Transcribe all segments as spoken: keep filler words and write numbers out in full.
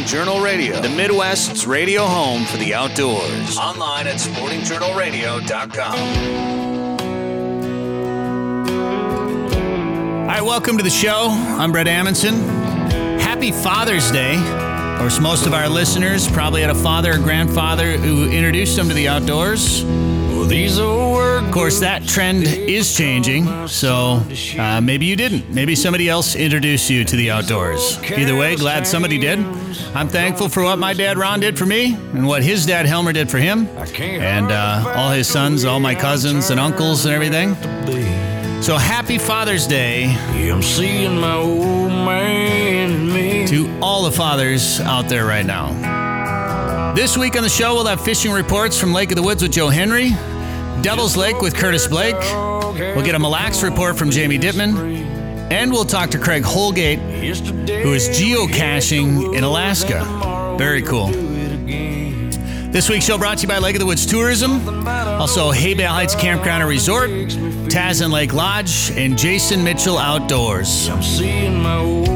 Journal Radio, the Midwest's radio home for the outdoors. Online at sporting journal radio dot com. All right, welcome to the show. I'm Brett Amundson. Happy Father's Day. Of course, most of our listeners probably had a father or grandfather who introduced them to the outdoors. Well, these are Of course, that trend is changing, so uh, maybe you didn't. Maybe somebody else introduced you to the outdoors. Either way, glad somebody did. I'm thankful for what my dad Ron did for me and what his dad Helmer did for him, and uh, all his sons, all my cousins and uncles and everything. So happy Father's Day I'm seeing my old man in me. To all the fathers out there right now. This week on the show, we'll have fishing reports from Lake of the Woods with Joe Henry, Devil's Lake with Curtis Blake. We'll get a Mille Lacs report from Jamie Dittman, and we'll talk to Craig Holgate, who is geocaching in Alaska. Very cool. This week's show brought to you by Lake of the Woods Tourism, also Haybale Heights Campground and Resort, Tazen Lake Lodge, and Jason Mitchell Outdoors. I'm seeing my old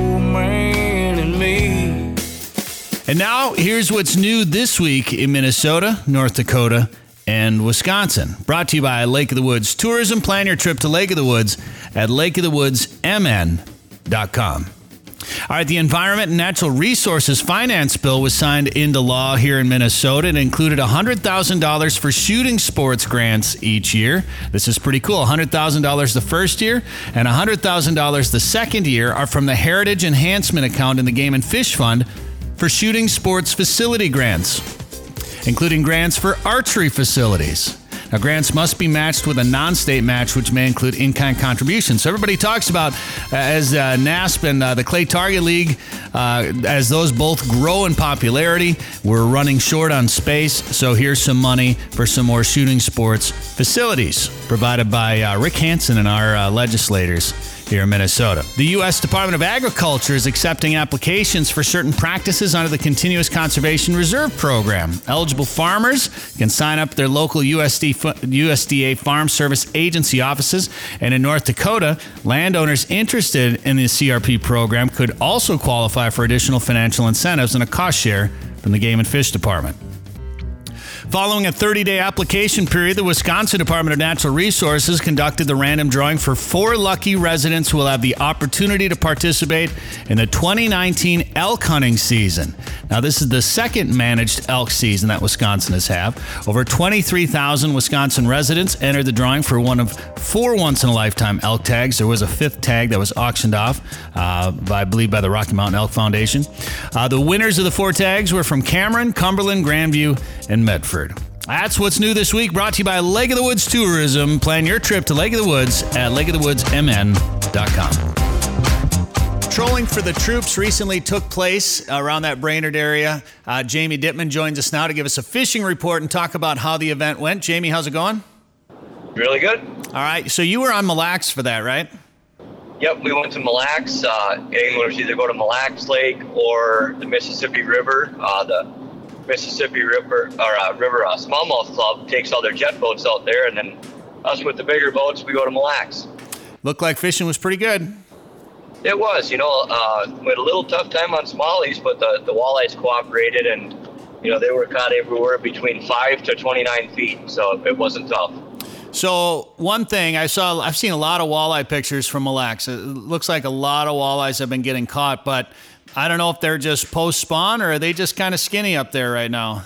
man in me. And now, here's what's new this week in Minnesota, North Dakota, and Wisconsin. Brought to you by Lake of the Woods Tourism. Plan your trip to Lake of the Woods at lake of the woods m n dot com. All right, the Environment and Natural Resources Finance Bill was signed into law here in Minnesota. It included one hundred thousand dollars for shooting sports grants each year. This is pretty cool. one hundred thousand dollars the first year and one hundred thousand dollars the second year are from the Heritage Enhancement Account in the Game and Fish Fund for shooting sports facility grants, including grants for archery facilities. Now, grants must be matched with a non-state match, which may include in-kind contributions. So everybody talks about, uh, as uh, NASP and uh, the Clay Target League, uh, as those both grow in popularity, we're running short on space. So here's some money for some more shooting sports facilities provided by uh, Rick Hansen and our uh, legislators here in Minnesota. The U S Department of Agriculture is accepting applications for certain practices under the Continuous Conservation Reserve Program. Eligible farmers can sign up their local U S D, U S D A Farm Service Agency offices, and in North Dakota, landowners interested in the C R P program could also qualify for additional financial incentives and a cost share from the Game and Fish Department. Following a thirty-day application period, the Wisconsin Department of Natural Resources conducted the random drawing for four lucky residents who will have the opportunity to participate in the twenty nineteen elk hunting season. Now, this is the second managed elk season that Wisconsin has had. Over twenty-three thousand Wisconsin residents entered the drawing for one of four once-in-a-lifetime elk tags. There was a fifth tag that was auctioned off, uh, by, I believe, by the Rocky Mountain Elk Foundation. Uh, the winners of the four tags were from Cameron, Cumberland, Grandview, and Medford. That's what's new this week, brought to you by Lake of the Woods Tourism. Plan your trip to Lake of the Woods at lake of the woods m n dot com. Trolling for the Troops recently took place around that Brainerd area. Uh, Jamie Dittman joins us now to give us a fishing report and talk about how the event went. Jamie, how's it going? Really good. All right, so you were on Mille Lacs for that, right? Yep, we went to Mille Lacs. Uh, anyone either go to Mille Lacs Lake or the Mississippi River. Uh, the Mississippi River or uh, River uh, Smallmouth Club takes all their jet boats out there, and then us with the bigger boats, we go to Mille Lacs. Looked like fishing was pretty good. It was, you know, uh, we had a little tough time on smallies, but the, the walleyes cooperated, and, you know, they were caught everywhere between five to twenty-nine feet, so it wasn't tough. So one thing I saw, I've seen a lot of walleye pictures from Mille Lacs. It looks like a lot of walleyes have been getting caught, but I don't know if they're just post-spawn or are they just kind of skinny up there right now?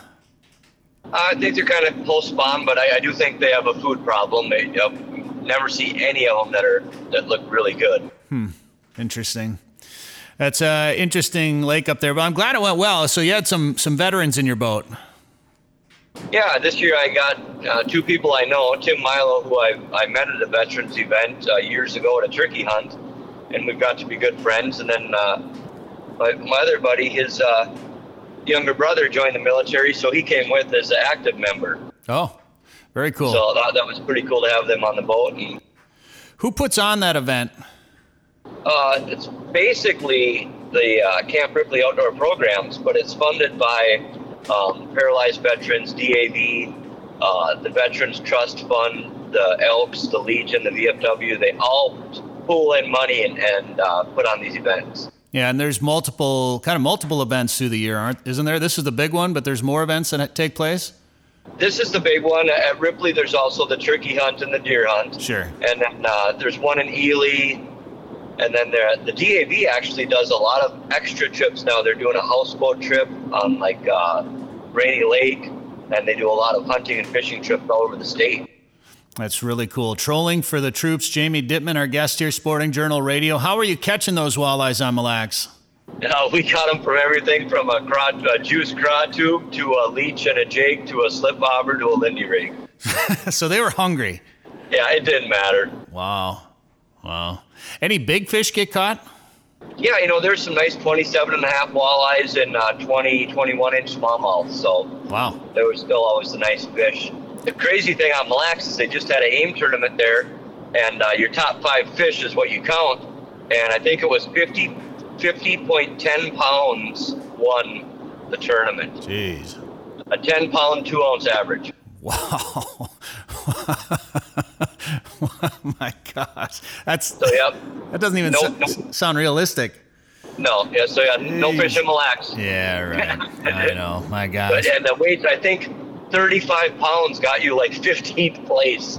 I think they're kind of post-spawn, but I, I do think they have a food problem. They you know, never see any of them that are that look really good. Hmm. Interesting. That's an interesting lake up there, but I'm glad it went well. So you had some some veterans in your boat. Yeah, this year I got uh, two people I know. Tim Milo, who I, I met at a veterans event uh, years ago at a turkey hunt, and we've got to be good friends. And then uh, my, my other buddy, his uh, younger brother joined the military, so he came with as an active member. Oh, very cool. So that, that was pretty cool to have them on the boat. And, who puts on that event? Uh, it's basically the uh, Camp Ripley Outdoor Programs, but it's funded by um, Paralyzed Veterans, D A V, uh, the Veterans Trust Fund, the Elks, the Legion, the V F W. They all pool in money and, and uh, put on these events. Yeah, and there's multiple, kind of multiple events through the year, aren't? Isn't there? This is the big one, but there's more events that take place? This is the big one. At Ripley, there's also the turkey hunt and the deer hunt. Sure. And then uh, there's one in Ely. And then there, the D A V actually does a lot of extra trips now. They're doing a houseboat trip on like uh, Rainy Lake, and they do a lot of hunting and fishing trips all over the state. That's really cool. Trolling for the troops. Jamie Dittman, our guest here, Sporting Journal Radio. How are you catching those walleyes on Mille Lacs? Uh, we caught them from everything from a, craw, a juice craw tube to a leech and a jig to a slip bobber to a lindy rig. So they were hungry. Yeah, it didn't matter. Wow. Wow. Any big fish get caught? Yeah, you know, there's some nice twenty-seven and a half walleyes and uh, twenty, twenty-one inch smallmouth. So wow, there was still always a nice fish. The crazy thing on Mille Lacs is they just had an AIM tournament there, and uh, your top five fish is what you count. And I think it was fifty, fifty point one zero pounds won the tournament. Jeez. A ten pound, two ounce average. Wow. Oh my gosh. That's, so, yep. That doesn't even no, so, no. sound realistic. No, yeah, so yeah, no fish in Mille Lacs. Yeah, right. I know. My gosh. But, and the weight, I think thirty-five pounds got you like fifteenth place.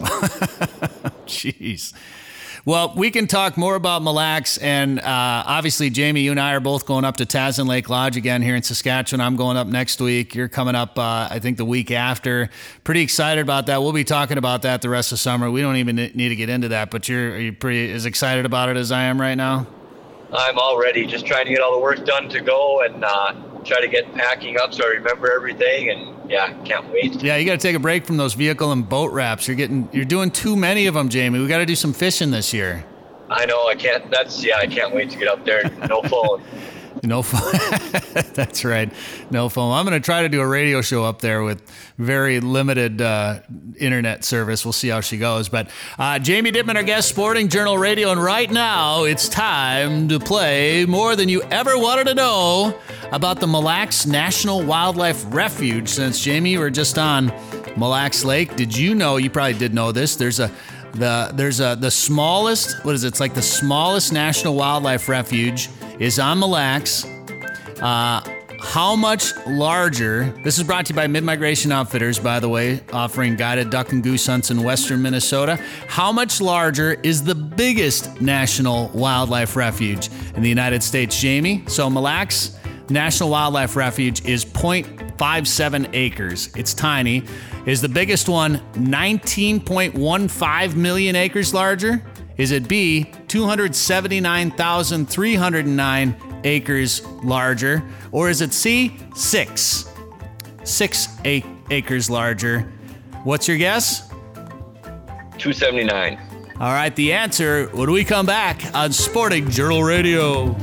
Jeez. Well, we can talk more about Mille Lacs, and uh, obviously, Jamie, you and I are both going up to Tasman Lake Lodge again here in Saskatchewan. I'm going up next week. You're coming up, uh, I think, the week after. Pretty excited about that. We'll be talking about that the rest of summer. We don't even need to get into that, but you're are you pretty as excited about it as I am right now? I'm all ready. Just trying to get all the work done to go and uh, try to get packing up so I remember everything. And yeah, can't wait. Yeah, you got to take a break from those vehicle and boat wraps. You're getting, you're doing too many of them, Jamie. We got to do some fishing this year. I know. I can't. That's yeah. I can't wait to get up there. No phone. No phone. That's right. No phone. I'm going to try to do a radio show up there with very limited uh, internet service. We'll see how she goes. But uh, Jamie Dittman, our guest, Sporting Journal Radio. And right now, it's time to play more than you ever wanted to know about the Mille Lacs National Wildlife Refuge. Since, Jamie, you were just on Mille Lacs Lake, did you know, you probably did know this, there's a the there's a the smallest, what is it? It's like the smallest national wildlife refuge is on Mille Lacs. Uh, how much larger, this is brought to you by Mid-Migration Outfitters, by the way, offering guided duck and goose hunts in western Minnesota. How much larger is the biggest national wildlife refuge in the United States, Jamie? So Mille Lacs National Wildlife Refuge is zero point five seven acres. It's tiny. Is the biggest one nineteen point one five million acres larger? Is it B, two hundred seventy-nine thousand three hundred nine acres larger? Or is it C, six? Six a- acres larger. What's your guess? two seventy-nine. All right, the answer when we come back on Sporting Journal Radio.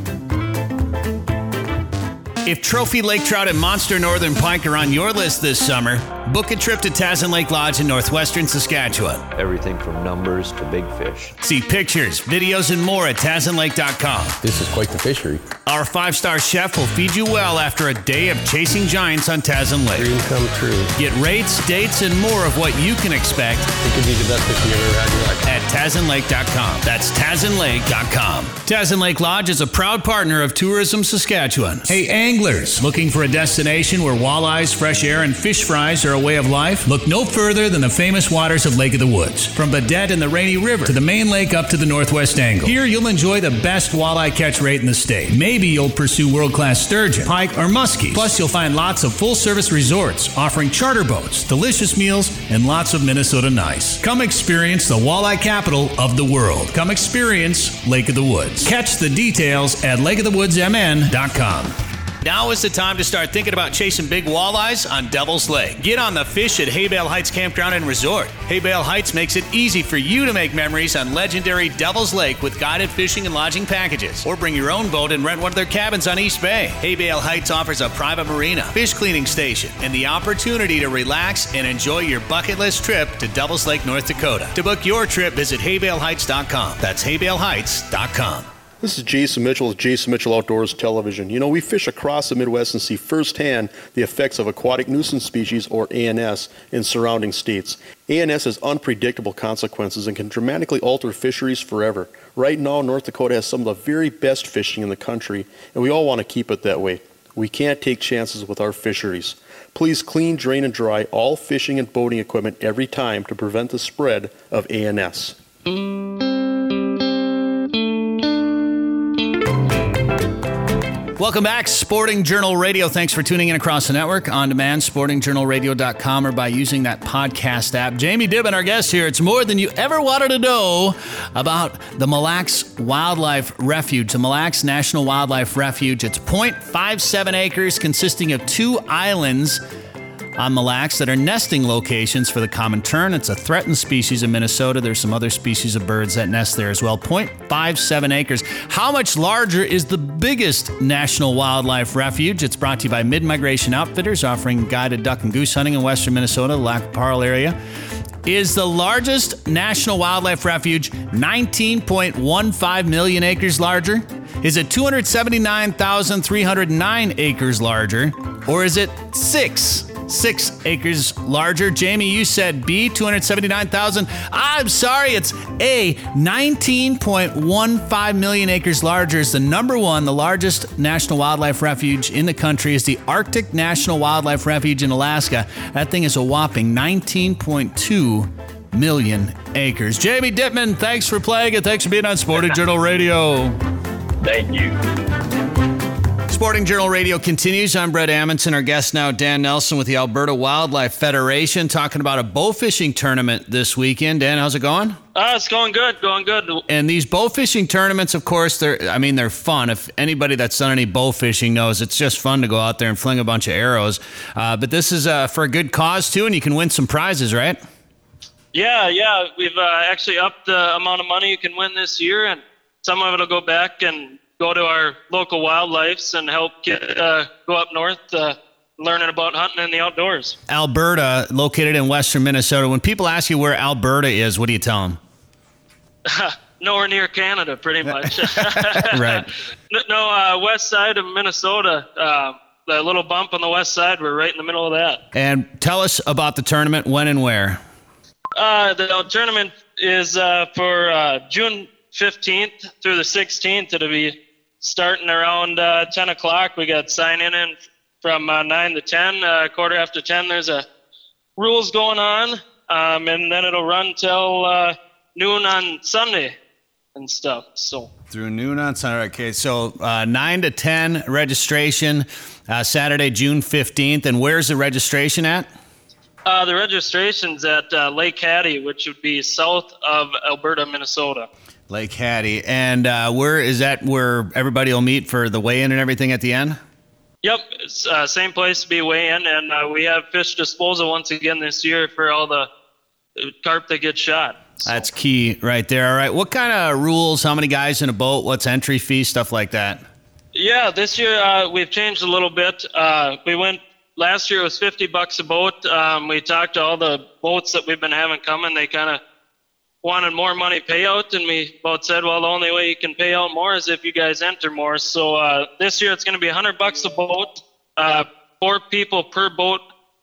If trophy lake trout and monster northern pike are on your list this summer, book a trip to Tasman Lake Lodge in northwestern Saskatchewan. Everything from numbers to big fish. See pictures, videos, and more at tasman lake dot com. This is quite the fishery. Our five-star chef will feed you well after a day of chasing giants on Tasman Lake. Dream come true. Get rates, dates, and more of what you can expect. It could be the best fishing you've ever had in your life. At tasman lake dot com. That's tasman lake dot com. Tasman Lake Lodge is a proud partner of Tourism Saskatchewan. Hey, anglers, looking for a destination where walleyes, fresh air, and fish fries are a way of life? Look no further than the famous waters of Lake of the Woods. From Badette and the Rainy River to the main lake up to the Northwest Angle. Here you'll enjoy the best walleye catch rate in the state. Maybe you'll pursue world-class sturgeon, pike, or muskies. Plus you'll find lots of full-service resorts offering charter boats, delicious meals, and lots of Minnesota nice. Come experience the walleye capital of the world. Come experience Lake of the Woods. Catch the details at lake of the woods m n dot com. Now is the time to start thinking about chasing big walleyes on Devil's Lake. Get on the fish at Haybale Heights Campground and Resort. Haybale Heights makes it easy for you to make memories on legendary Devil's Lake with guided fishing and lodging packages. Or bring your own boat and rent one of their cabins on East Bay. Haybale Heights offers a private marina, fish cleaning station, and the opportunity to relax and enjoy your bucket list trip to Devil's Lake, North Dakota. To book your trip, visit haybale heights dot com. That's haybale heights dot com. This is Jason Mitchell with Jason Mitchell Outdoors Television. You know, we fish across the Midwest and see firsthand the effects of aquatic nuisance species, or A N S, in surrounding states. A N S has unpredictable consequences and can dramatically alter fisheries forever. Right now, North Dakota has some of the very best fishing in the country, and we all want to keep it that way. We can't take chances with our fisheries. Please clean, drain, and dry all fishing and boating equipment every time to prevent the spread of A N S. Welcome back, Sporting Journal Radio. Thanks for tuning in across the network, on demand, sporting journal radio dot com, or by using that podcast app. Jamie Dibbin, our guest here. It's more than you ever wanted to know about the Mille Lacs Wildlife Refuge, the Mille Lacs National Wildlife Refuge. It's zero point five seven acres consisting of two islands on Mille Lacs that are nesting locations for the common tern. It's a threatened species in Minnesota. There's some other species of birds that nest there as well. zero point five seven acres. How much larger is the biggest national wildlife refuge? It's brought to you by Mid-Migration Outfitters, offering guided duck and goose hunting in western Minnesota, the Lac Parle area. Is the largest national wildlife refuge nineteen point one five million acres larger? Is it two hundred seventy-nine thousand three hundred nine acres larger? Or is it six? Six acres larger. Jamie, you said B, two hundred seventy-nine thousand. I'm sorry, it's A, nineteen point one five million acres larger. Is the number one, the largest national wildlife refuge in the country is the Arctic National Wildlife Refuge in Alaska. That thing is a whopping nineteen point two million acres. Jamie Dittman, thanks for playing and thanks for being on Sporting Journal Radio. Thank you. Sporting Journal Radio continues. I'm Brett Amundson. Our guest now, Dan Nelson with the Alberta Wildlife Federation, talking about a bow fishing tournament this weekend. Dan, how's it going? Uh, it's going good, going good. And these bow fishing tournaments, of course, they're, I mean, they're fun. If anybody that's done any bow fishing knows it's just fun to go out there and fling a bunch of arrows. Uh, but this is uh, for a good cause, too, and you can win some prizes, right? Yeah, yeah. We've uh, actually upped the amount of money you can win this year, and some of it will go back and go to our local wildlifes and help get uh, go up north uh, learning about hunting in the outdoors. Alberta, located in western Minnesota. When people ask you where Alberta is, what do you tell them? Nowhere near Canada, pretty much. Right. No, uh, west side of Minnesota. Uh, the little bump on the west side, we're right in the middle of that. And tell us about the tournament, when and where. Uh, the tournament is uh, for uh, June fifteenth through the sixteenth. It'll be starting around uh, ten o'clock. We got sign-in in from uh, nine to ten. Uh, quarter after ten, there's a rules going on, um, and then it'll run till uh, noon on Sunday and stuff. So through noon on Sunday. Okay, so uh, nine to ten registration, uh, Saturday, June fifteenth. And where's the registration at? Uh, the registration's at uh, Lake Hattie, which would be south of Alberta, Minnesota. Lake Hattie. And uh, where is that where everybody will meet for the weigh-in and everything at the end? Yep. It's uh, same place to be weigh-in. And uh, we have fish disposal once again this year for all the carp that get shot. So. That's key right there. All right. What kind of rules? How many guys in a boat? What's entry fee? Stuff like that. Yeah, this year uh, we've changed a little bit. Uh, we went last year it was fifty bucks a boat. Um, we talked to all the boats that we've been having coming. They kind of wanted more money payout, and we both said, well, the only way you can pay out more is if you guys enter more. So uh, this year it's going to be one hundred bucks a boat, uh, four people per boat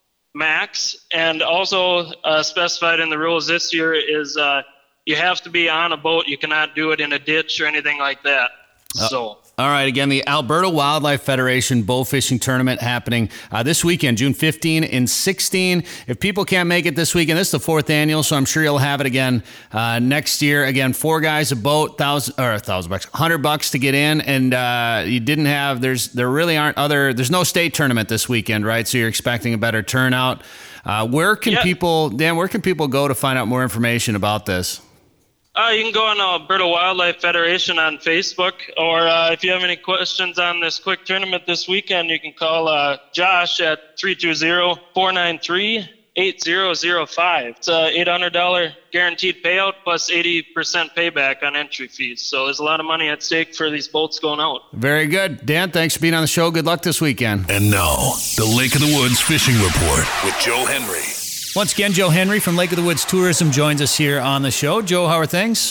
max, and also uh, specified in the rules this year is uh, you have to be on a boat. You cannot do it in a ditch or anything like that. Uh, so. All right, again, the Alberta Wildlife Federation bow fishing tournament happening uh, this weekend, June fifteenth and sixteenth. If people can't make it this weekend, this is the fourth annual, so I'm sure you'll have it again uh, next year. Again, four guys a boat, thousand or a thousand bucks, hundred bucks to get in, and uh, you didn't have. There's there really aren't other. There's no state tournament this weekend, right? So you're expecting a better turnout. Uh, where can yeah. people, Dan? Where can people go to find out more information about this? Uh, you can go on Alberta Wildlife Federation on Facebook, or uh, if you have any questions on this quick tournament this weekend, you can call uh, Josh at three two zero, four nine three, eight zero zero five. It's a eight hundred dollars guaranteed payout plus eighty percent payback on entry fees. So there's a lot of money at stake for these boats going out. Very good. Dan, thanks for being on the show. Good luck this weekend. And now, the Lake of the Woods Fishing Report with Joe Henry. Once again, Joe Henry from Lake of the Woods Tourism joins us here on the show. Joe, how are things?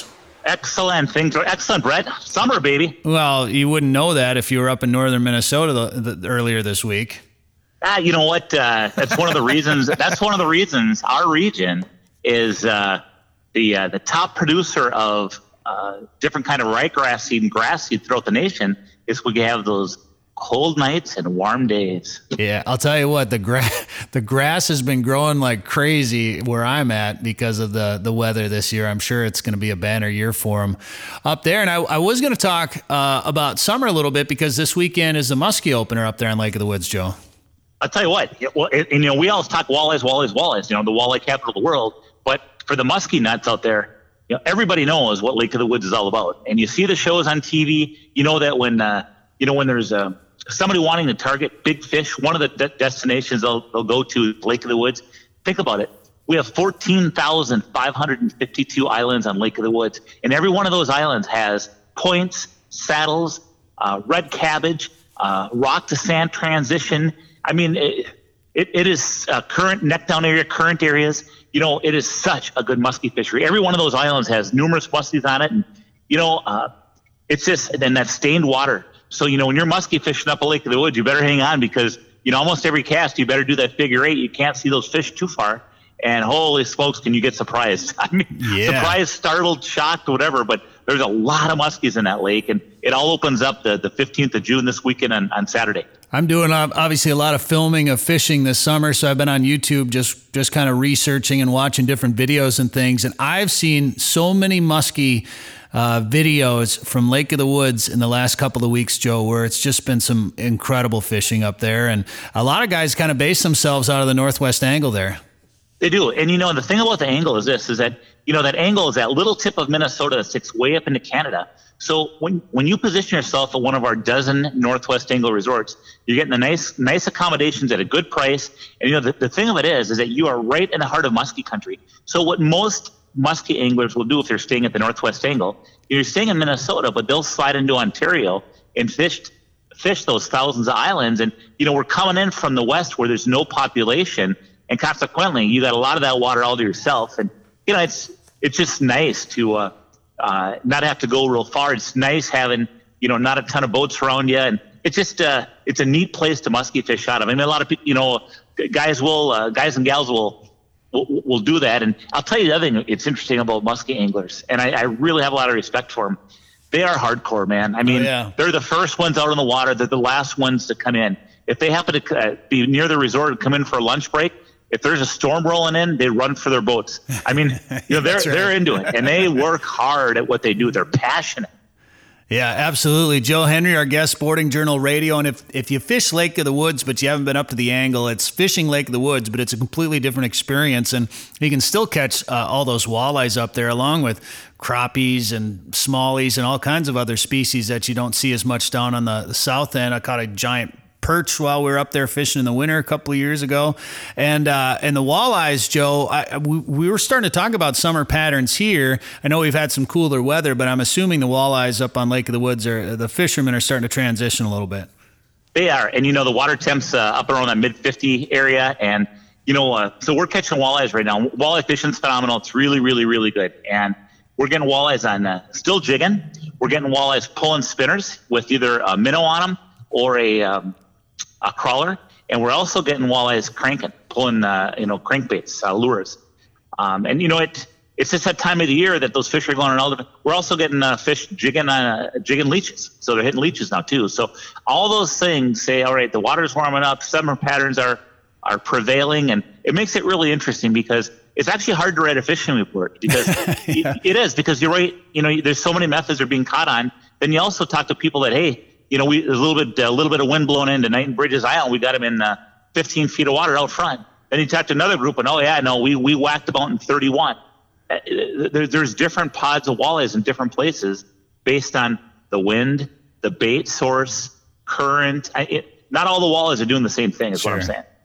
excellent. Things are excellent, Brett. Summer, baby. Well, you wouldn't know that if you were up in northern Minnesota the, the, earlier this week. Ah, you know what? Uh, that's one of the reasons. That's one of the reasons our region is uh, the uh, the top producer of uh, different kind of ryegrass seed and grass seed throughout the nation. Is we have those cold nights and warm days. Yeah, I'll tell you what, the grass the grass has been growing like crazy where I'm at because of the the weather this year. I'm sure it's going to be a banner year for them up there. And I, I was going to talk uh, about summer a little bit because this weekend is the muskie opener up there in Lake of the Woods, Joe. I'll tell you what, well, and, you know, we always talk walleyes, walleyes, walleyes, you know, the walleye capital of the world. But for the muskie nuts out there, you know, everybody knows what Lake of the Woods is all about. And you see the shows on T V. You know that when, uh, you know, when there's uh, somebody wanting to target big fish, one of the de- destinations they'll, they'll go to is Lake of the Woods. Think about it. We have fourteen thousand five hundred fifty-two islands on Lake of the Woods. And every one of those islands has points, saddles, uh, red cabbage, uh, rock to sand transition. I mean, it, it, it is uh, current neck down area, current areas. You know, it is such a good muskie fishery. Every one of those islands has numerous muskies on it. And, you know, uh, it's just, and that stained water. So, you know, when you're muskie fishing up a Lake of the Woods, you better hang on because, you know, almost every cast, you better do that figure eight. You can't see those fish too far. And holy smokes, can you get surprised? I mean, yeah. surprised, startled, shocked, whatever. But there's a lot of muskies in that lake. And it all opens up the, the fifteenth of June this weekend on, on Saturday. I'm doing uh, obviously a lot of filming of fishing this summer, so I've been on YouTube just just kind of researching and watching different videos and things, and I've seen so many muskie uh, videos from Lake of the Woods in the last couple of weeks, Joe, where it's just been some incredible fishing up there, and a lot of guys kind of base themselves out of the Northwest Angle there. They do, and you know the thing about the angle is this: is that you know that angle is that little tip of Minnesota that sticks way up into Canada. So when when you position yourself at one of our dozen Northwest Angle resorts, you're getting the nice nice accommodations at a good price. And you know the, the thing of it is, is that you are right in the heart of muskie country. So what most muskie anglers will do if they're staying at the Northwest Angle, you're staying in Minnesota, but they'll slide into Ontario and fish fish those thousands of islands. And you know we're coming in from the west where there's no population, and consequently you got a lot of that water all to yourself. And you know it's it's just nice to. Uh, Uh, not have to go real far. It's nice having, you know, not a ton of boats around you. And it's just, uh, it's a neat place to muskie fish out of. I mean, a lot of people, you know, guys will, uh, guys and gals will, will, will do that. And I'll tell you the other thing it's interesting about muskie anglers, and I, I really have a lot of respect for them. They are hardcore, man. I mean, oh, yeah. They're the first ones out on the water. They're the last ones to come in. If they happen to uh, be near the resort and come in for a lunch break, if there's a storm rolling in, they run for their boats. I mean, you know, they're right. they're into it, and they work hard at what they do. They're passionate. Yeah, absolutely. Joe Henry, our guest, Sporting Journal Radio. And if, if you fish Lake of the Woods, but you haven't been up to the Angle, it's fishing Lake of the Woods, but it's a completely different experience. And you can still catch uh, all those walleyes up there, along with crappies and smallies and all kinds of other species that you don't see as much down on the, the south end. I caught a giant perch while we were up there fishing in the winter a couple of years ago. And uh, and the walleyes, Joe, I, we, we were starting to talk about summer patterns here. I know we've had some cooler weather, but I'm assuming the walleyes up on Lake of the Woods, are the fishermen are starting to transition a little bit. They are. And, you know, the water temps uh, up around that mid fifty area. And, you know, uh, so we're catching walleyes right now. Walleye fishing's phenomenal. It's really, really, really good. And we're getting walleyes on uh, still jigging. We're getting walleyes pulling spinners with either a minnow on them or a um, a crawler, and we're also getting walleyes cranking, pulling, uh, you know, crankbaits, uh, lures. Um, and, you know, it it's just that time of the year that those fish are going on all different. We're also getting uh, fish jigging, uh, jigging leeches. So they're hitting leeches now, too. So all those things say, all right, the water's warming up, summer patterns are, are prevailing, and it makes it really interesting because it's actually hard to write a fishing report because yeah. it, it is, because you're right, you know, there's so many methods are being caught on. Then you also talk to people that, hey, you know, we, there's a little bit, a little bit of wind blowing in tonight in Bridges Island. We got them in uh, fifteen feet of water out front. Then you talk to another group, and oh yeah, no, we we whacked them out in thirty-one. Uh, there, there's different pods of walleyes in different places based on the wind, the bait source, current. I, it, not all the walleyes are doing the same thing. Is sure. what I'm saying.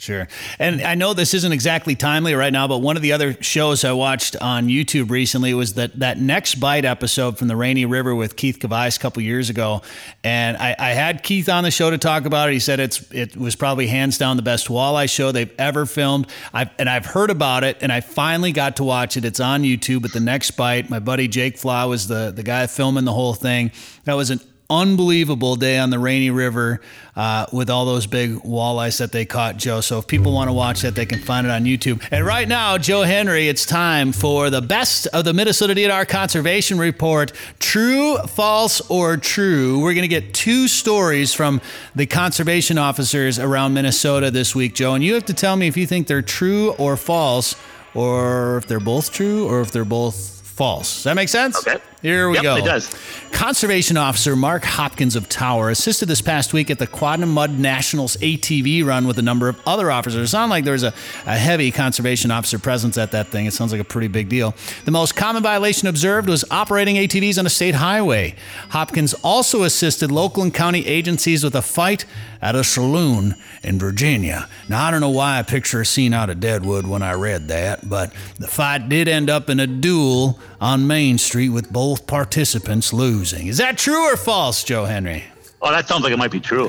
Sure. And I know this isn't exactly timely right now, but one of the other shows I watched on YouTube recently was that, that Next Bite episode from the Rainy River with Keith Kavais a couple years ago. And I, I had Keith on the show to talk about it. He said it's it was probably hands down the best walleye show they've ever filmed. I've, and I've heard about it, and I finally got to watch it. It's on YouTube at the Next Bite. My buddy Jake Flaw was the, the guy filming the whole thing. That was an unbelievable day on the Rainy River uh, with all those big walleyes that they caught, Joe. So if people want to watch that, they can find it on YouTube. And right now, Joe Henry, it's time for the best of the Minnesota D N R Conservation Report. True, false, or true. We're going to get two stories from the conservation officers around Minnesota this week, Joe. And you have to tell me if you think they're true or false, or if they're both true, or if they're both false. Does that make sense? Okay. Here we yep, go. It does. Conservation Officer Mark Hopkins of Tower assisted this past week at the Quad and Mud Nationals A T V run with a number of other officers. It sounded like there was a, a heavy conservation officer presence at that thing. It sounds like a pretty big deal. The most common violation observed was operating A T Vs on a state highway. Hopkins also assisted local and county agencies with a fight at a saloon in Virginia. Now, I don't know why I picture a scene out of Deadwood when I read that, but the fight did end up in a duel on Main Street with both participants losing. Is that true or false, Joe Henry? Oh, that sounds like it might be true.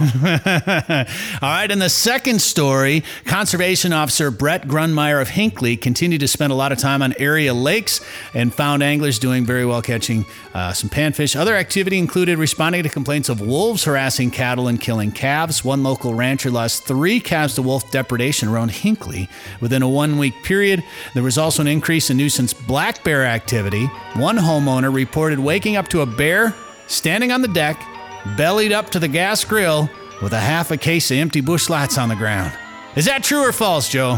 All right, in the second story, Conservation Officer Brett Grunmeyer of Hinckley continued to spend a lot of time on area lakes and found anglers doing very well catching uh, some panfish. Other activity included responding to complaints of wolves harassing cattle and killing calves. One local rancher lost three calves to wolf depredation around Hinckley within a one-week period. There was also an increase in nuisance black bear activity. One homeowner reported waking up to a bear standing on the deck, bellied up to the gas grill with a half a case of empty Busch Lights on the ground. Is that true or false, Joe?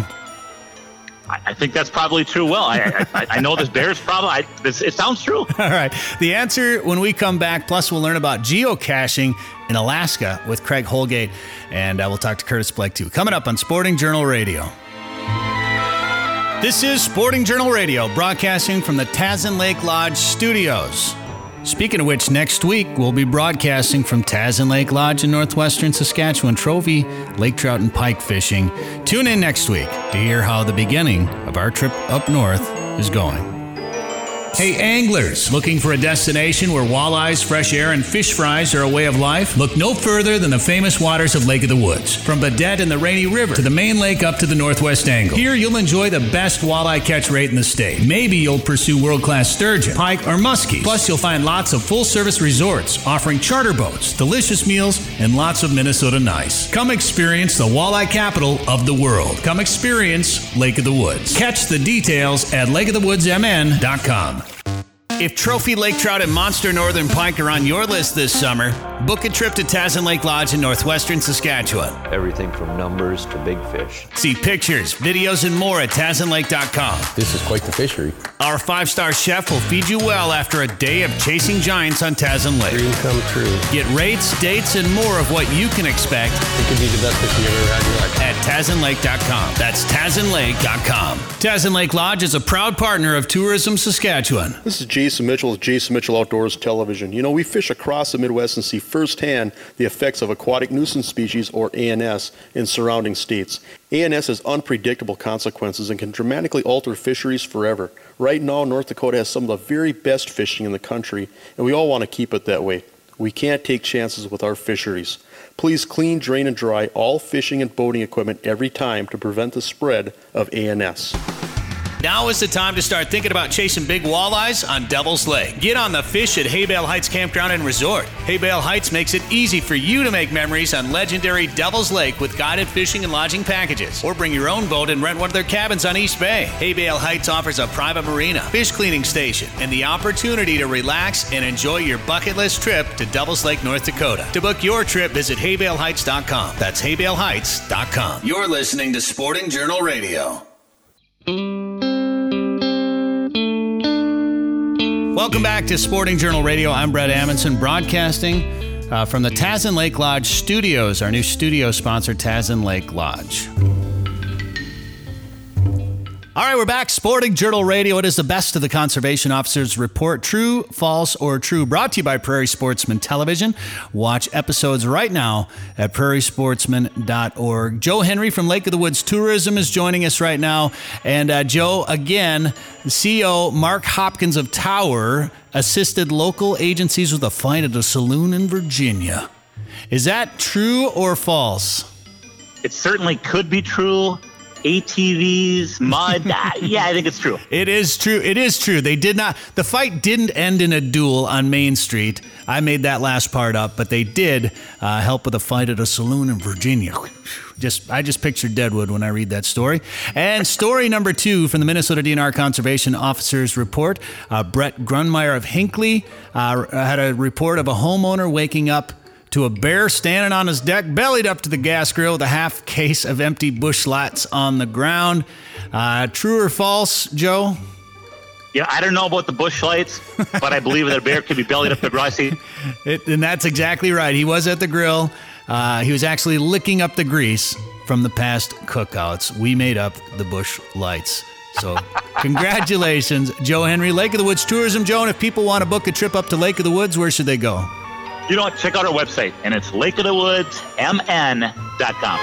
I, I think that's probably true. Well, I I, I know this bear's problem. I, this, it sounds true. All right. The answer when we come back. Plus, we'll learn about geocaching in Alaska with Craig Holgate, and uh, we'll talk to Curtis Blake, too. Coming up on Sporting Journal Radio. This is Sporting Journal Radio, broadcasting from the Tazen Lake Lodge studios. Speaking of which, next week we'll be broadcasting from Tazen Lake Lodge in northwestern Saskatchewan, trophy lake trout and pike fishing. Tune in next week to hear how the beginning of our trip up north is going. Hey anglers, looking for a destination where walleyes, fresh air, and fish fries are a way of life? Look no further than the famous waters of Lake of the Woods. From Baudette and the Rainy River to the main lake up to the Northwest Angle. Here you'll enjoy the best walleye catch rate in the state. Maybe you'll pursue world-class sturgeon, pike, or muskies. Plus you'll find lots of full-service resorts offering charter boats, delicious meals, and lots of Minnesota nice. Come experience the walleye capital of the world. Come experience Lake of the Woods. Catch the details at lake of the woods m n dot com. If trophy lake trout and monster northern pike are on your list this summer, book a trip to Tazen Lake Lodge in northwestern Saskatchewan. Everything from numbers to big fish. See pictures, videos, and more at tazen lake dot com. This is quite the fishery. Our five-star chef will feed you well after a day of chasing giants on Tazen Lake. Dream come true. Get rates, dates, and more of what you can expect. It could be the best fishing you've ever had in your life. At tazen lake dot com. That's tazen lake dot com. Tazen Lake Lodge is a proud partner of Tourism Saskatchewan. This is Jason Mitchell with Jason Mitchell Outdoors Television. You know, we fish across the Midwest and see firsthand the effects of aquatic nuisance species, or A N S, in surrounding states. A N S has unpredictable consequences and can dramatically alter fisheries forever. Right now, North Dakota has some of the very best fishing in the country, and we all want to keep it that way. We can't take chances with our fisheries. Please clean, drain, and dry all fishing and boating equipment every time to prevent the spread of A N S. Now is the time to start thinking about chasing big walleyes on Devil's Lake. Get on the fish at Haybale Heights Campground and Resort. Haybale Heights makes it easy for you to make memories on legendary Devil's Lake with guided fishing and lodging packages. Or bring your own boat and rent one of their cabins on East Bay. Haybale Heights offers a private marina, fish cleaning station, and the opportunity to relax and enjoy your bucket list trip to Devil's Lake, North Dakota. To book your trip, visit haybale heights dot com. That's haybale heights dot com. You're listening to Sporting Journal Radio. Welcome back to Sporting Journal Radio. I'm Brett Amundson, broadcasting uh, from the Tazen Lake Lodge studios, our new studio sponsor, Tazen Lake Lodge. All right, we're back. Sporting Journal Radio. It is the best of the Conservation Officer's Report. True, false, or true. Brought to you by Prairie Sportsman Television. Watch episodes right now at prairie sportsman dot org. Joe Henry from Lake of the Woods Tourism is joining us right now. And uh, Joe, again, C E O Mark Hopkins of Tower assisted local agencies with a find at a saloon in Virginia. Is that true or false? It certainly could be true. A T Vs, mud. uh, yeah, I think it's true. It is true. It is true. They did not, the fight didn't end in a duel on Main Street. I made that last part up, but they did uh, help with a fight at a saloon in Virginia. Just, I just pictured Deadwood when I read that story. And story number two from the Minnesota D N R Conservation Officer's Report. Uh, Brett Grunmeyer of Hinckley uh, had a report of a homeowner waking up to a bear standing on his deck, bellied up to the gas grill with a half case of empty Busch Lights on the ground. Uh, true or false, Joe? Yeah, I don't know about the Busch Lights, but I believe that a bear could be bellied up the grill. It, and that's exactly right. He was at the grill. Uh, he was actually licking up the grease from the past cookouts. We made up the Busch Lights. So congratulations, Joe Henry, Lake of the Woods Tourism. Joe, and if people want to book a trip up to Lake of the Woods, where should they go? You know what? Check out our website, and it's lake of the woods m n dot com.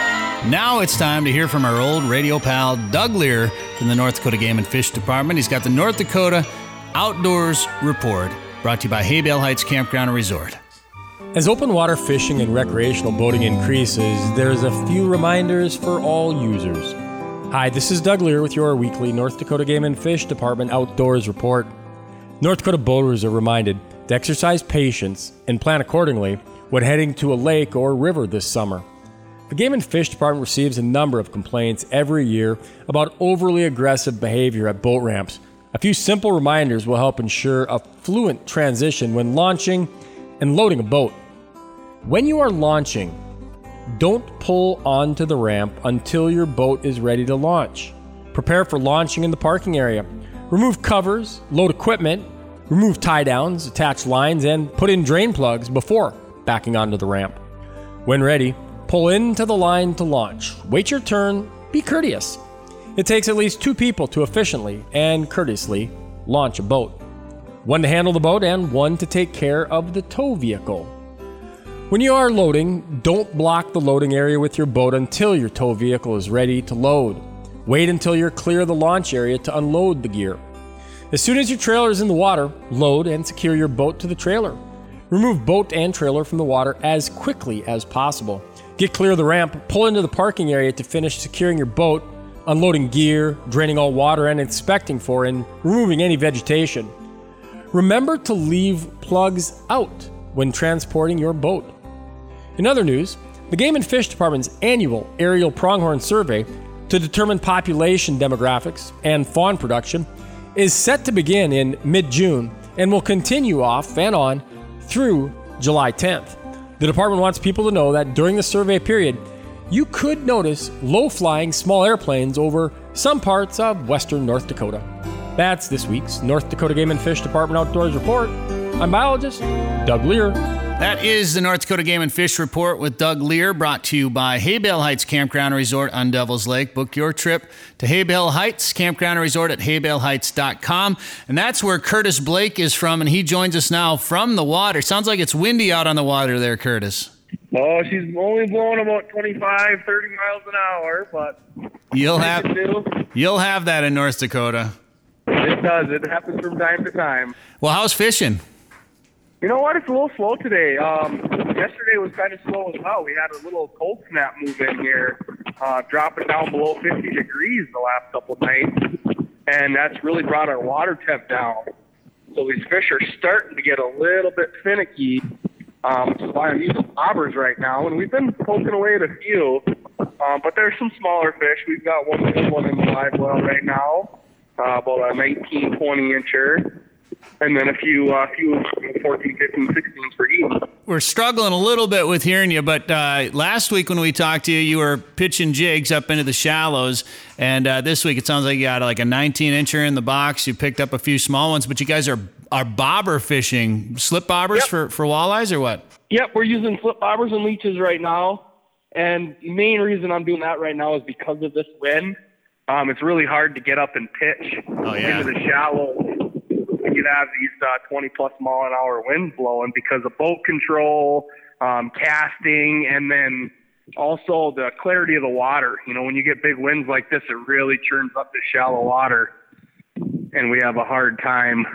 Now it's time to hear from our old radio pal, Doug Lear, from the North Dakota Game and Fish Department. He's got the North Dakota Outdoors Report, brought to you by Haybale Heights Campground and Resort. As open water fishing and recreational boating increases, there's a few reminders for all users. Hi, this is Doug Lear with your weekly North Dakota Game and Fish Department Outdoors Report. North Dakota boaters are reminded to exercise patience and plan accordingly when heading to a lake or river this summer. The Game and Fish Department receives a number of complaints every year about overly aggressive behavior at boat ramps. A few simple reminders will help ensure a fluent transition when launching and loading a boat. When you are launching, don't pull onto the ramp until your boat is ready to launch. Prepare for launching in the parking area. Remove covers, load equipment, remove tie-downs, attach lines, and put in drain plugs before backing onto the ramp. When ready, pull into the line to launch. Wait your turn, be courteous. It takes at least two people to efficiently and courteously launch a boat. One to handle the boat and one to take care of the tow vehicle. When you are loading, don't block the loading area with your boat until your tow vehicle is ready to load. Wait until you're clear of the launch area to unload the gear. As soon as your trailer is in the water, load and secure your boat to the trailer. Remove boat and trailer from the water as quickly as possible. Get clear of the ramp, pull into the parking area to finish securing your boat, unloading gear, draining all water, and inspecting for and removing any vegetation. Remember to leave plugs out when transporting your boat. In other news, the Game and Fish Department's annual aerial pronghorn survey to determine population demographics and fawn production is set to begin in mid-June and will continue off and on through July tenth. The department wants people to know that during the survey period, you could notice low-flying small airplanes over some parts of western North Dakota. That's this week's North Dakota Game and Fish Department Outdoors Report. I'm biologist Doug Lear. That is the North Dakota Game and Fish Report with Doug Lear, brought to you by Haybale Heights Campground and Resort on Devil's Lake. Book your trip to Haybale Heights Campground and Resort at haybale heights dot com. And that's where Curtis Blake is from, and he joins us now from the water. Sounds like it's windy out on the water there, Curtis. Oh, she's only blowing about twenty-five, thirty miles an hour, but you'll have you'll have that in North Dakota. It does. It happens from time to time. Well, how's fishing? You know what? It's a little slow today. Um, yesterday was kind of slow as well. We had a little cold snap move in here, uh, dropping down below fifty degrees the last couple of nights, and that's really brought our water temp down. So these fish are starting to get a little bit finicky, um, which is why I'm using bobbers right now. And we've been poking away at a few, um, but there's some smaller fish. We've got one good one in the live well right now, uh, about a nineteen, twenty incher. And then a few, uh, few fourteen, fifteen, sixteens for eating. We're struggling a little bit with hearing you, but uh, last week when we talked to you, you were pitching jigs up into the shallows. And uh, this week it sounds like you got like a nineteen incher in the box. You picked up a few small ones, but you guys are, are bobber fishing, slip bobbers yep. for, for walleyes or what? Yep, we're using slip bobbers and leeches right now. And the main reason I'm doing that right now is because of this wind. um, it's really hard to get up and pitch oh, yeah. into the shallow. You have these uh, twenty plus mile an hour winds blowing because of boat control, um, casting, and then also the clarity of the water. You know, when you get big winds like this, it really churns up the shallow water, and we have a hard time.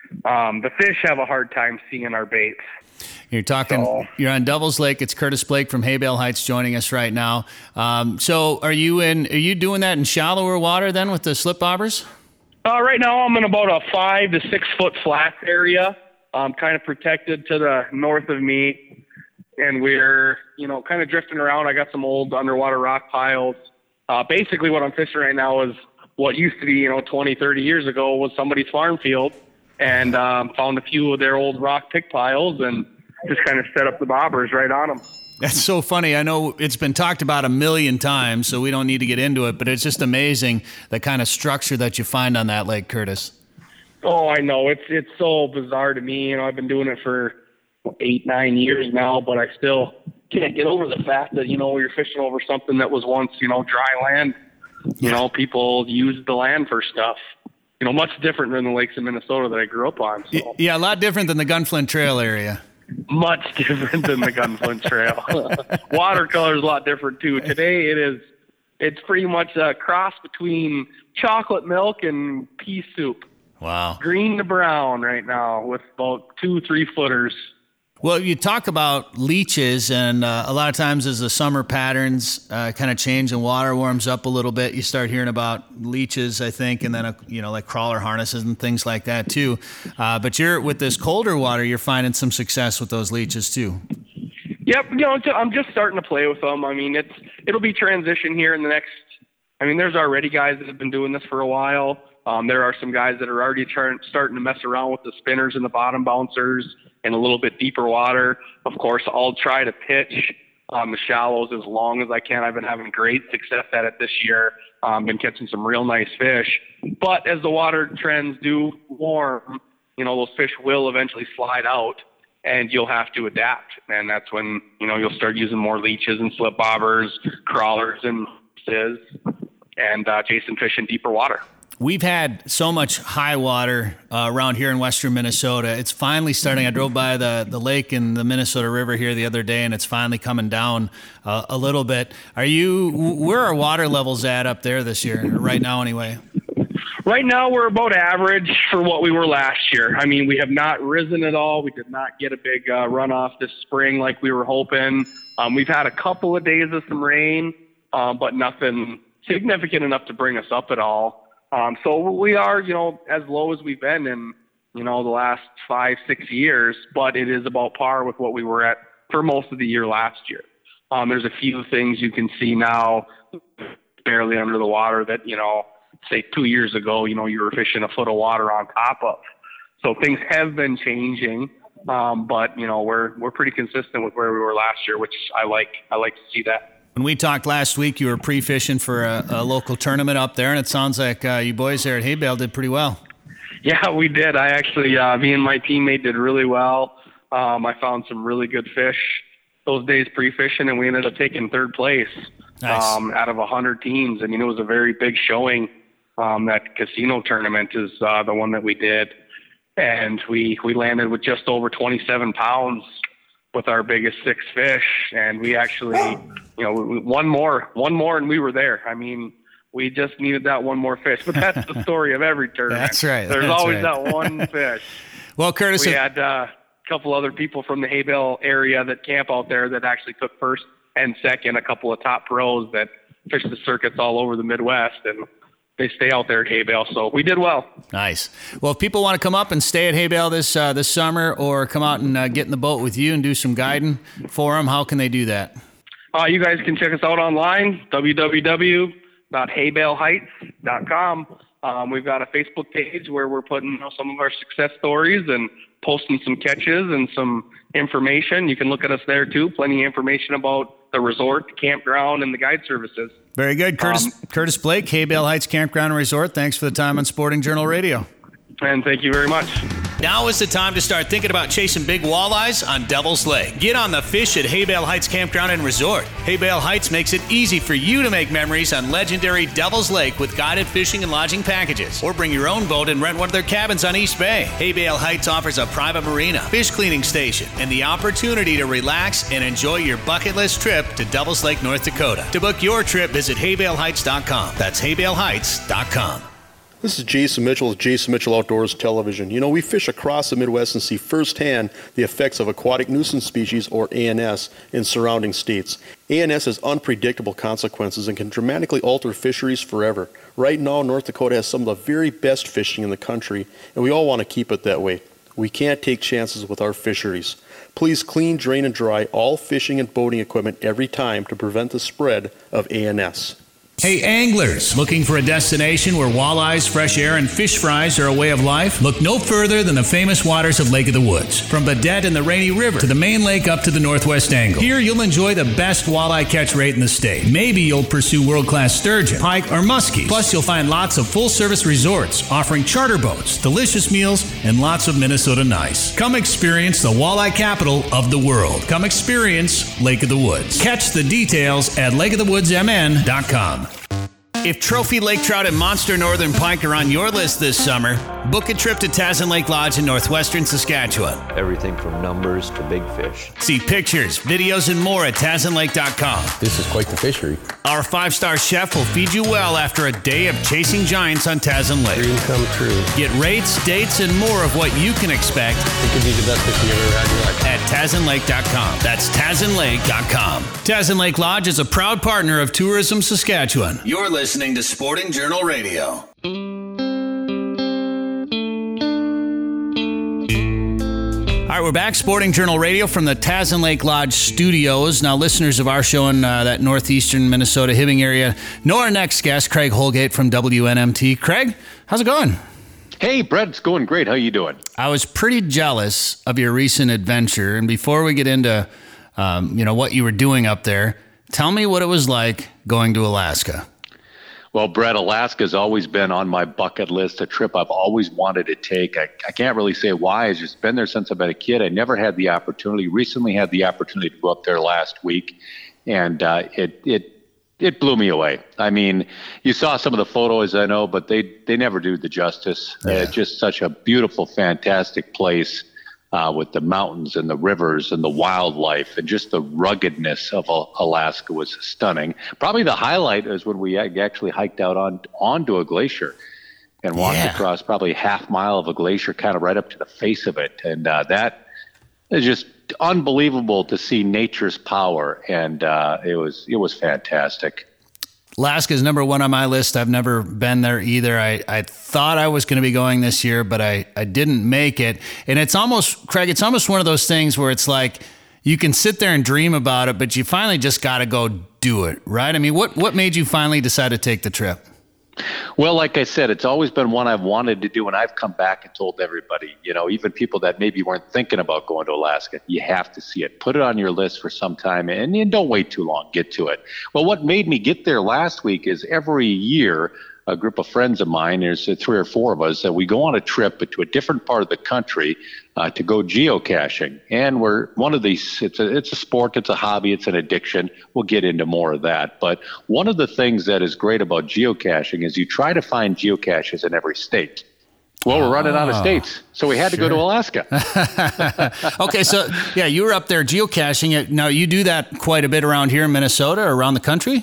Um, the fish have a hard time seeing our baits. You're talking. So, you're on Devils Lake. It's Curtis Blake from Haybale Heights joining us right now. Um, so, are you in? Are you doing that in shallower water then with the slip bobbers? Uh, right now, I'm in about a five to six foot flat area. I'm kind of protected to the north of me, and we're you know kind of drifting around. I got some old underwater rock piles. Uh, basically, what I'm fishing right now is what used to be you know twenty, thirty years ago was somebody's farm field, and um, found a few of their old rock pick piles and just kind of set up the bobbers right on them. That's so funny. I know it's been talked about a million times, so we don't need to get into it, but it's just amazing the kind of structure that you find on that lake, Curtis. Oh, I know. It's it's so bizarre to me. You know, I've been doing it for eight, nine years now, but I still can't get over the fact that, you know, you're fishing over something that was once, you know, dry land. You know, people used the land for stuff. You know, much different than the lakes in Minnesota that I grew up on. So. Yeah, a lot different than the Gunflint Trail area. Much different than the Gunflint Trail. Watercolor is a lot different too. Today it is, it's pretty much a cross between chocolate milk and pea soup. Wow. Green to brown right now with about two, three footers. Well, you talk about leeches, and uh, a lot of times as the summer patterns uh, kind of change and water warms up a little bit, you start hearing about leeches, I think, and then, uh, you know, like crawler harnesses and things like that too. Uh, but you're with this colder water, you're finding some success with those leeches too. Yep. You know, I'm just starting to play with them. I mean, it's, it'll be transition here in the next, I mean, there's already guys that have been doing this for a while. Um, there are some guys that are already trying, starting to mess around with the spinners and the bottom bouncers in a little bit deeper water. Of course, I'll try to pitch um, the shallows as long as I can. I've been having great success at it this year. Um, been catching some real nice fish. But as the water trends do warm, you know, those fish will eventually slide out, and you'll have to adapt. And that's when, you know, you'll start using more leeches and slip bobbers, crawlers and sizz, and uh, Jason fish in deeper water. We've had so much high water uh, around here in western Minnesota. It's finally starting. I drove by the, the lake and the Minnesota River here the other day, and it's finally coming down uh, a little bit. Are you? Where are water levels at up there this year, right now anyway? Right now we're about average for what we were last year. I mean, we have not risen at all. We did not get a big uh, runoff this spring like we were hoping. Um, we've had a couple of days of some rain, uh, but nothing significant enough to bring us up at all. Um, so we are, you know, as low as we've been in, you know, the last five, six years, but it is about par with what we were at for most of the year last year. Um, there's a few things you can see now barely under the water that, you know, say two years ago, you know, you were fishing a foot of water on top of. So things have been changing. Um, but, you know, we're, we're pretty consistent with where we were last year, which I like, I like to see that. When we talked last week, you were pre-fishing for a, a local tournament up there, and it sounds like uh, you boys there at Haybale did pretty well. Yeah, we did. I actually, uh, me and my teammate did really well. Um, I found some really good fish those days pre-fishing, and we ended up taking third place nice. um, out of one hundred teams. I mean, it was a very big showing. Um, that casino tournament is uh, the one that we did, and we, we landed with just over twenty-seven pounds with our biggest six fish, and we actually, you know, one more, one more, and we were there. I mean, we just needed that one more fish, but that's the story of every tournament. That's right. There's that's always right. that one fish. Well, Curtis, we had uh, a couple other people from the Haybale area that camp out there that actually took first and second, a couple of top pros that fish the circuits all over the Midwest, and they stay out there at Haybale, so we did well. Nice. Well, if people want to come up and stay at Haybale this uh, this summer, or come out and uh, get in the boat with you and do some guiding for them, how can they do that? Uh, you guys can check us out online, w w w dot haybale heights dot com. Um, we've got a Facebook page where we're putting you know, some of our success stories and posting some catches and some information. You can look at us there, too. Plenty of information about the resort, the campground, and the guide services. Very good. Curtis Um, Curtis Blake, Haybale Heights Campground and Resort. Thanks for the time on Sporting Journal Radio. And thank you very much. Now is the time to start thinking about chasing big walleyes on Devil's Lake. Get on the fish at Haybale Heights Campground and Resort. Haybale Heights makes it easy for you to make memories on legendary Devil's Lake with guided fishing and lodging packages. Or bring your own boat and rent one of their cabins on East Bay. Haybale Heights offers a private marina, fish cleaning station, and the opportunity to relax and enjoy your bucket list trip to Devil's Lake, North Dakota. To book your trip, visit haybale heights dot com. That's haybale heights dot com. This is Jason Mitchell with Jason Mitchell Outdoors Television. You know, we fish across the Midwest and see firsthand the effects of aquatic nuisance species, or A N S, in surrounding states. A N S has unpredictable consequences and can dramatically alter fisheries forever. Right now, North Dakota has some of the very best fishing in the country, and we all want to keep it that way. We can't take chances with our fisheries. Please clean, drain, and dry all fishing and boating equipment every time to prevent the spread of A N S. Hey anglers, looking for a destination where walleyes, fresh air, and fish fries are a way of life? Look no further than the famous waters of Lake of the Woods. From Badette and the Rainy River to the main lake up to the northwest angle. Here you'll enjoy the best walleye catch rate in the state. Maybe you'll pursue world-class sturgeon, pike, or muskies. Plus you'll find lots of full-service resorts offering charter boats, delicious meals, and lots of Minnesota nice. Come experience the walleye capital of the world. Come experience Lake of the Woods. Catch the details at lake of the woods m n dot com. If trophy lake trout and monster northern pike are on your list this summer, book a trip to Tazen Lake Lodge in northwestern Saskatchewan. Everything from numbers to big fish. See pictures, videos, and more at tazen lake dot com. This is quite the fishery. Our five-star chef will feed you well after a day of chasing giants on Tazen Lake. Dream come true. Get rates, dates, and more of what you can expect. It could be the best fishing you've ever had in your life. At tazen lake dot com. That's tazen lake dot com. Tazen Lake Lodge is a proud partner of Tourism Saskatchewan. You're listening to Sporting Journal Radio. All right, we're back. Sporting Journal Radio from the Tazen Lake Lodge studios. Now, listeners of our show in uh, that northeastern Minnesota Hibbing area know our next guest, Craig Holgate from W N M T. Craig, how's it going? Hey, Brett, it's going great. How you doing? I was pretty jealous of your recent adventure. And before we get into, um, you know, what you were doing up there, tell me what it was like going to Alaska. Well, Brett, Alaska's always been on my bucket list, a trip I've always wanted to take. I, I can't really say why. It's just been there since I've been a kid. I never had the opportunity. Recently had the opportunity to go up there last week, and uh, it it it blew me away. I mean, you saw some of the photos, I know, but they, they never do the justice. Yeah. Uh, just such a beautiful, fantastic place. Uh, with the mountains and the rivers and the wildlife and just the ruggedness of Alaska was stunning. Probably the highlight is when we actually hiked out on onto a glacier and walked yeah. across probably half mile of a glacier, kind of right up to the face of it. And uh, that is just unbelievable to see nature's power. And uh, it was it was fantastic. Alaska is number one on my list. I've never been there either. I, I thought I was going to be going this year, but I, I didn't make it. And it's almost, Craig, it's almost one of those things where it's like you can sit there and dream about it, but you finally just got to go do it, right? I mean, what, what made you finally decide to take the trip? Well, like I said, it's always been one I've wanted to do, and I've come back and told everybody, you know, even people that maybe weren't thinking about going to Alaska, you have to see it. Put it on your list for some time, and, and don't wait too long. Get to it. Well, what made me get there last week is every year, a group of friends of mine, there's three or four of us, that we go on a trip to a different part of the country uh, to go geocaching. And we're one of these, it's a, it's a sport, it's a hobby, it's an addiction. We'll get into more of that. But one of the things that is great about geocaching is you try to find geocaches in every state. Well, we're running out of states, so we had sure. to go to Alaska. Okay, so yeah, you were up there geocaching. Now, you do that quite a bit around here in Minnesota or around the country?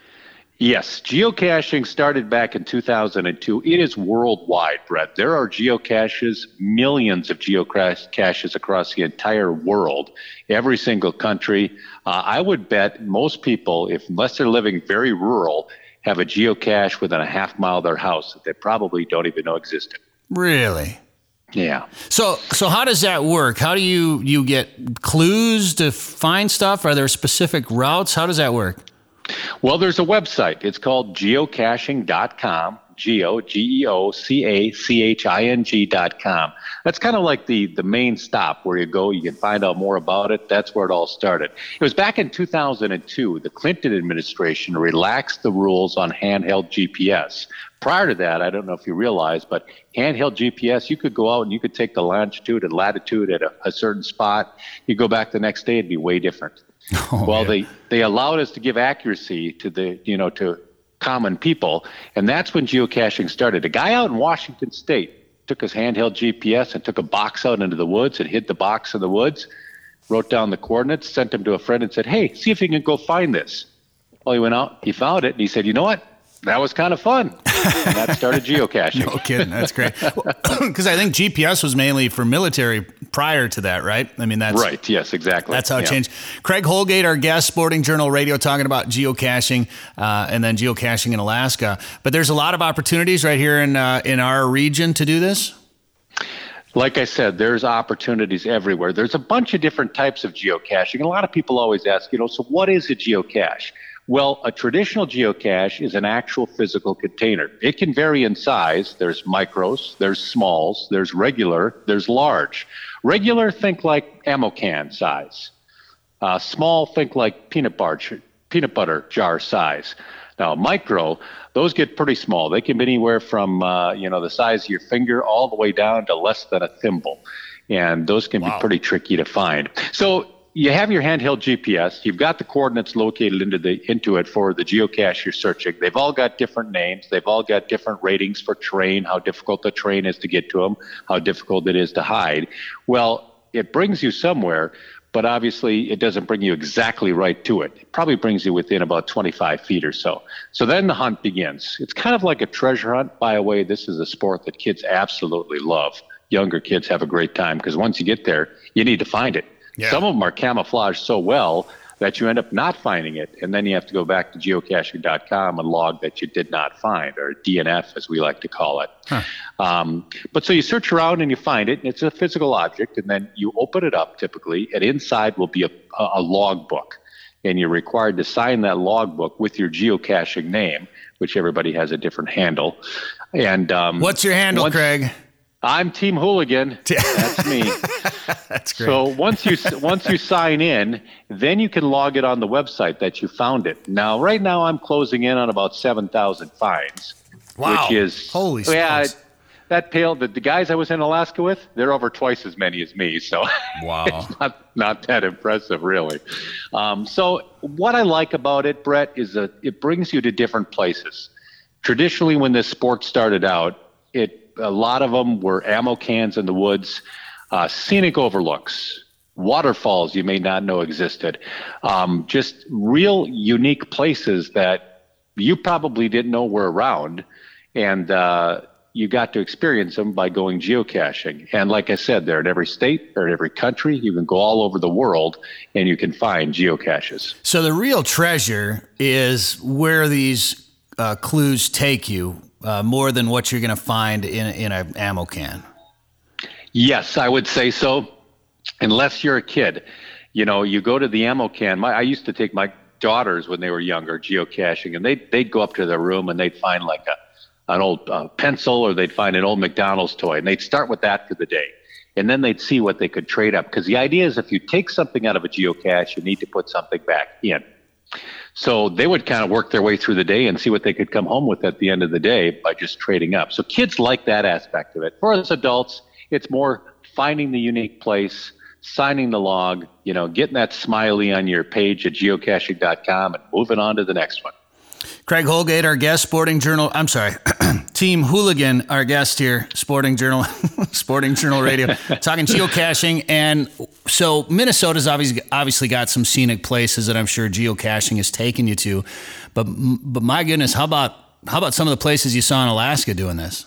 Yes, geocaching started back in two thousand two. It is worldwide, Brett. There are geocaches, millions of geocaches across the entire world, every single country. Uh, I would bet most people, if unless they're living very rural, have a geocache within a half mile of their house that they probably don't even know existed. Really? Yeah. So so how does that work? How do you, you get clues to find stuff? Are there specific routes? How does that work? Well, there's a website. It's called geocaching dot com, Geo, G E O C A C H I N G dot com. That's kind of like the, the main stop where you go. You can find out more about it. That's where it all started. It was back in two thousand two. The Clinton administration relaxed the rules on handheld G P S. prior to that, I don't know if you realize, but handheld G P S, you could go out and you could take the longitude and latitude at a, a certain spot. You go back the next day, it'd be way different. Oh, well, yeah. they, they allowed us to give accuracy to the, you know, to common people. And that's when geocaching started. A guy out in Washington State took his handheld G P S and took a box out into the woods and hid the box in the woods, wrote down the coordinates, sent them to a friend and said, hey, see if you can go find this. Well, he went out, he found it, and he said, you know what? That was kind of fun. And that started geocaching. No kidding. That's great. Because I think G P S was mainly for military prior to that, right? I mean, that's right. Yes, exactly. That's how it yeah. changed. Craig Holgate, our guest, Sporting Journal Radio, talking about geocaching uh, and then geocaching in Alaska. But there's a lot of opportunities right here in uh, in our region to do this. Like I said, there's opportunities everywhere. There's a bunch of different types of geocaching. A lot of people always ask, you know, so what is a geocache? Well, a traditional geocache is an actual physical container. It can vary in size. There's micros, there's smalls, there's regular, there's large. Regular, think like ammo can size. Uh, small, think like peanut butter, peanut butter jar size. Now, micro, those get pretty small. They can be anywhere from, uh, you know, the size of your finger all the way down to less than a thimble. And those can wow. be pretty tricky to find. So you have your handheld G P S. You've got the coordinates located into the into it for the geocache you're searching. They've all got different names. They've all got different ratings for terrain, how difficult the terrain is to get to them, how difficult it is to hide. Well, it brings you somewhere, but obviously it doesn't bring you exactly right to it. It probably brings you within about twenty-five feet or so. So then the hunt begins. It's kind of like a treasure hunt. By the way, this is a sport that kids absolutely love. Younger kids have a great time because once you get there, you need to find it. Yeah. Some of them are camouflaged so well that you end up not finding it, and then you have to go back to geocaching dot com and log that you did not find, or D N F as we like to call it. Huh. Um, but so you search around and you find it, and it's a physical object, and then you open it up typically, and inside will be a, a log book, and you're required to sign that log book with your geocaching name, which everybody has a different handle. And um, what's your handle, once, Craig? I'm Team Hooligan. That's me. That's great. So once you once you sign in, then you can log it on the website that you found it. Now, right now, I'm closing in on about seven thousand finds. Wow. Which is holy yeah, smokes. That pale. The, the guys I was in Alaska with, they're over twice as many as me. So wow, it's not not that impressive, really. Um, so what I like about it, Brett, is that it brings you to different places. Traditionally, when this sport started out, it a lot of them were ammo cans in the woods, uh, scenic overlooks, waterfalls you may not know existed, um, just real unique places that you probably didn't know were around, and uh, you got to experience them by going geocaching. And like I said, they're in every state, they're in every country. You can go all over the world, and you can find geocaches. So the real treasure is where these uh, clues take you. Uh, more than what you're going to find in in an ammo can. Yes, I would say so. Unless you're a kid, you know, you go to the ammo can. My, I used to take my daughters when they were younger geocaching, and they'd they'd go up to their room and they'd find like a an old uh, pencil, or they'd find an old McDonald's toy, and they'd start with that for the day, and then they'd see what they could trade up. Because the idea is, if you take something out of a geocache, you need to put something back in. So they would kind of work their way through the day and see what they could come home with at the end of the day by just trading up. So kids like that aspect of it. For us adults, it's more finding the unique place, signing the log, you know, getting that smiley on your page at geocaching dot com and moving on to the next one. Craig Holgate, our guest, Sporting Journal. I'm sorry, Team Hooligan, our guest here, Sporting Journal, Sporting Journal Radio, talking geocaching. And so Minnesota's obviously obviously got some scenic places that I'm sure geocaching has taken you to. But but my goodness, how about how about some of the places you saw in Alaska doing this?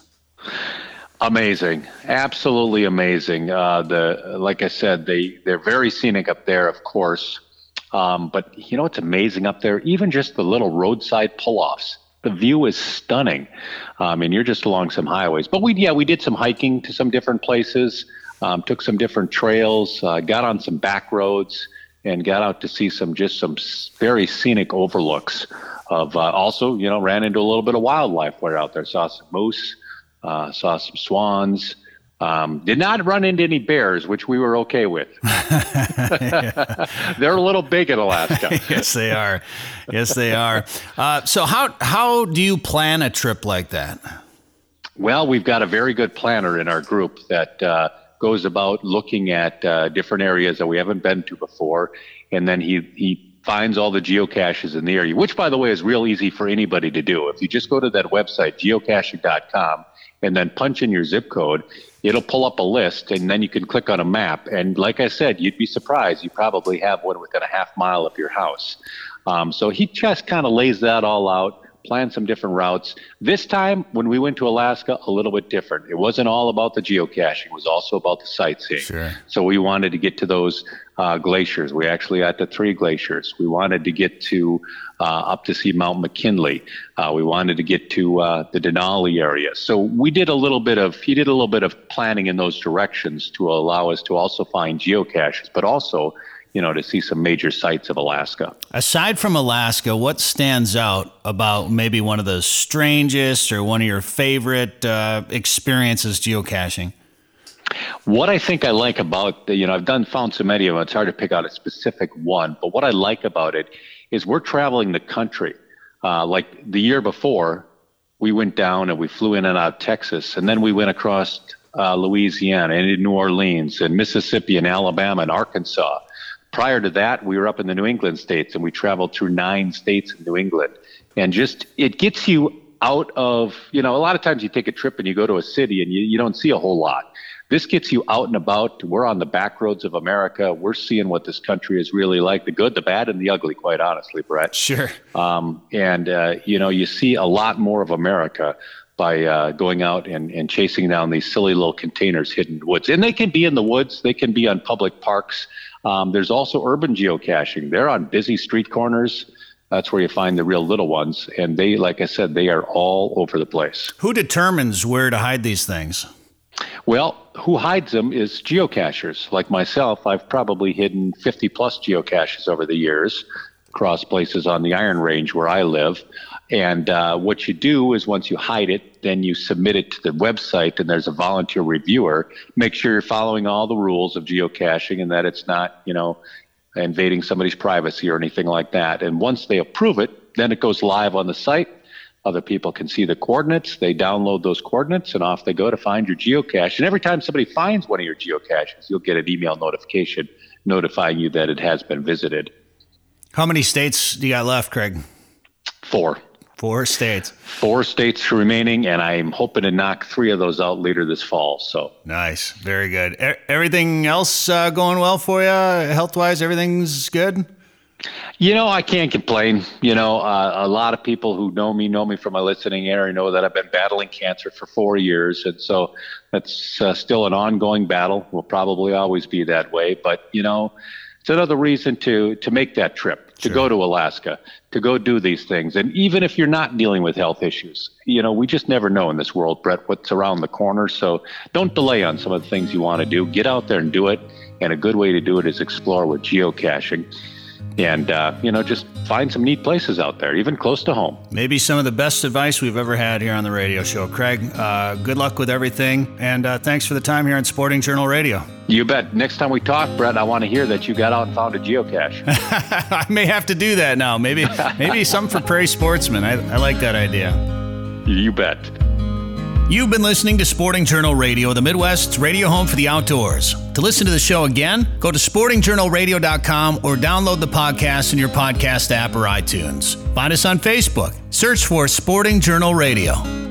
Amazing, absolutely amazing. Uh, the like I said, they they're very scenic up there, of course. Um, but you know what's amazing up there? Even just the little roadside pull-offs. The view is stunning. I mean, you're just along some highways. But we, yeah, we did some hiking to some different places, um, took some different trails, uh, got on some back roads, and got out to see some just some very scenic overlooks. Of uh, also, you know, ran into a little bit of wildlife. We're out there, saw some moose, uh, saw some swans. Um, did not run into any bears, which we were okay with. They're a little big in Alaska. Yes, they are. Yes, they are. Uh, so how how do you plan a trip like that? Well, we've got a very good planner in our group that uh, goes about looking at uh, different areas that we haven't been to before, and then he he finds all the geocaches in the area, which, by the way, is real easy for anybody to do. If you just go to that website, geocaching dot com, and then punch in your zip code, it'll pull up a list, and then you can click on a map. And like I said, you'd be surprised. You probably have one within a half mile of your house. Um, so he just kind of lays that all out, plans some different routes. This time, when we went to Alaska, a little bit different. It wasn't all about the geocaching. It was also about the sightseeing. Sure. So we wanted to get to those uh, glaciers. We actually got to three glaciers. We wanted to get to uh, up to see Mount McKinley. Uh, we wanted to get to uh, the Denali area. So we did a little bit of, he did a little bit of planning in those directions to allow us to also find geocaches, but also, you know, to see some major sites of Alaska. Aside from Alaska, what stands out about maybe one of the strangest or one of your favorite uh, experiences geocaching? What I think I like about, the, you know, I've done found so many of them, it's hard to pick out a specific one, but what I like about it is we're traveling the country. Uh, like the year before, we went down and we flew in and out of Texas, and then we went across uh, Louisiana and in New Orleans and Mississippi and Alabama and Arkansas. Prior to that, we were up in the New England states, and we traveled through nine states in New England. And just, it gets you out of, you know, a lot of times you take a trip and you go to a city and you, you don't see a whole lot. This gets you out and about. We're on the back roads of America. We're seeing what this country is really like, the good, the bad, and the ugly, quite honestly, Brett. Sure. Um, and, uh, you know, you see a lot more of America by uh, going out and, and chasing down these silly little containers hidden in the woods. And they can be in the woods. They can be on public parks. Um, there's also urban geocaching. They're on busy street corners. That's where you find the real little ones. And they, like I said, they are all over the place. Who determines where to hide these things? Well, who hides them is geocachers. Like myself, I've probably hidden fifty plus geocaches over the years across places on the Iron Range where I live. And uh, what you do is once you hide it, then you submit it to the website, and there's a volunteer reviewer. Make sure you're following all the rules of geocaching and that it's not, you know, invading somebody's privacy or anything like that. And once they approve it, then it goes live on the site. Other people can see the coordinates. They download those coordinates, and off they go to find your geocache. And every time somebody finds one of your geocaches, you'll get an email notification notifying you that it has been visited. How many states do you got left, Craig? Four. Four states. Four states remaining, and I'm hoping to knock three of those out later this fall. So nice. Very good. E- everything else uh, going well for you? Health-wise, everything's good? You know, I can't complain. You know, uh, a lot of people who know me, know me from my listening area, know that I've been battling cancer for four years. And so that's uh, still an ongoing battle. Will probably always be that way. But, you know, it's another reason to, to make that trip, to sure. go to Alaska, to go do these things. And even if you're not dealing with health issues, you know, we just never know in this world, Brett, what's around the corner. So don't delay on some of the things you want to do. Get out there and do it. And a good way to do it is explore with geocaching. And, uh, you know, just find some neat places out there, even close to home. Maybe some of the best advice we've ever had here on the radio show. Craig, uh, good luck with everything. And uh, thanks for the time here on Sporting Journal Radio. You bet. Next time we talk, Brett, I want to hear that you got out and found a geocache. I may have to do that now. Maybe maybe something for Prairie Sportsmen. I, I like that idea. You bet. You've been listening to Sporting Journal Radio, the Midwest's radio home for the outdoors. To listen to the show again, go to sporting journal radio dot com or download the podcast in your podcast app or iTunes. Find us on Facebook. Search for Sporting Journal Radio.